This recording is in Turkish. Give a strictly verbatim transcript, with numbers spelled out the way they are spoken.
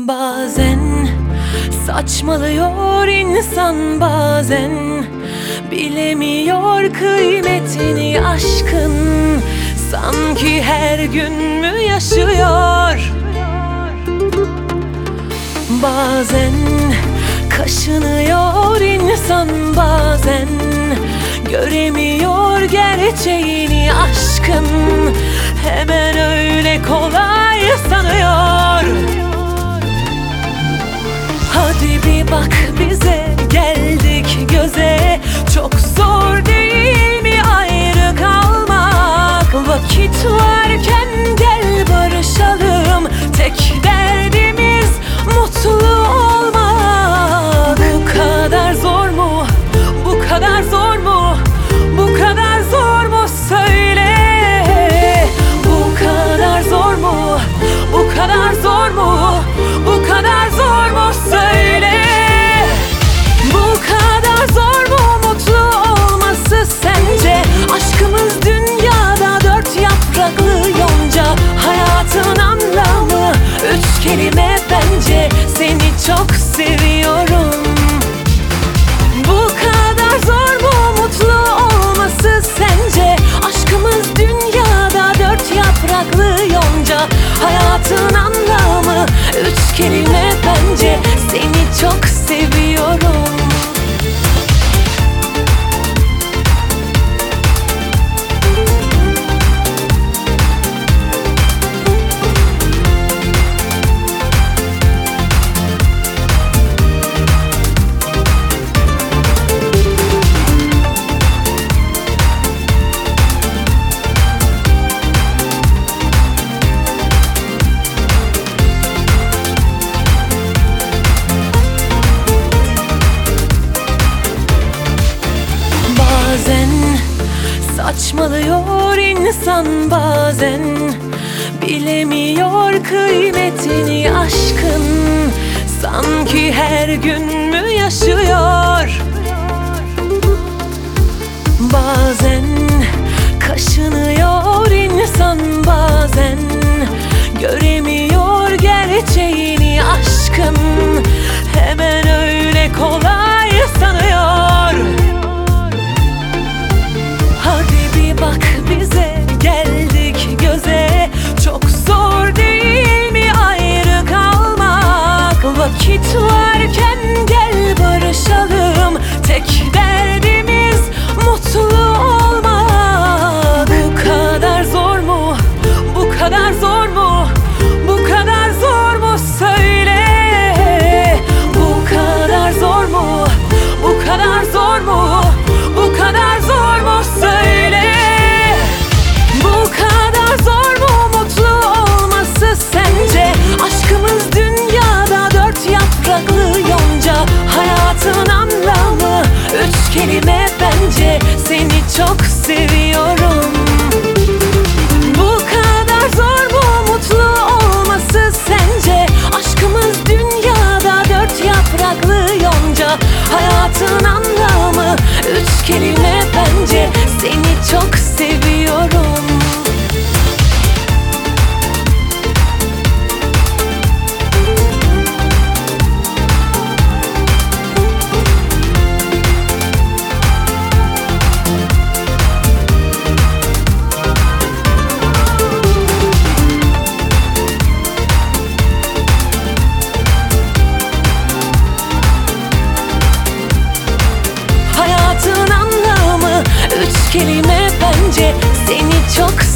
Bazen saçmalıyor insan, bazen bilemiyor kıymetini aşkın. Sanki her gün mü yaşıyor? Bazen kaşınıyor insan, bazen göremiyor gerçeğini aşkın. Hemen öyle kolay sanıyor. Hadi bir bak bize, geldik göze. Çok zor değil mi ayrı kalmak? Vakit varken gel barışalım. Tek derdimiz mutlu olmak. Bu kadar zor mu? Bu kadar zor mu? Bu kadar zor mu? Söyle. Bu kadar zor mu? Bu kadar zor mu? Bu kadar zor mu? Söyle. Bu kadar zor mu mutlu olması sence? Aşkımız dünyada dört yapraklı yonca. Hayatın anlamı üç kelime bence. Seni çok seviyorum. Bu kadar zor mu mutlu olması sence? Aşkımız dünyada dört yapraklı yonca. Hayatın anlamı üç kelime bence. Seni çok seviyorum. Bazen saçmalıyor insan, bazen bilemiyor kıymetini aşkın. Sanki her gün mü yaşıyor? Bazen kaşınıyor insan, bazen göremiyor gerçeğini aşkın. Hemen öyle kolay sanıyor. Hadi bir bak bize, geldik göze. Çok zor değil mi ayrı kalmak? Vakit varken gel barışalım. Tek derdimiz mutlu olmak. Bu kadar zor mu? Bu kadar zor mu? Bu kadar zor mu? Söyle. Bu kadar zor mu? Bu kadar zor mu? Bu kadar zor mu? Söyle. Bu kadar zor mu mutlu olması sence? Aşkımız dünyada dört yapraklı yonca. Hayatın anlamı üç kelime bence. Seni çok seviyorum. Bu kadar zor mu mutlu olması sence? Aşkımız dünyada dört yapraklı yonca. Hayatın anlamı üç kelime bence. Seni çok seviyorum. Hayatın anlamı üç kelime bence. Seni çok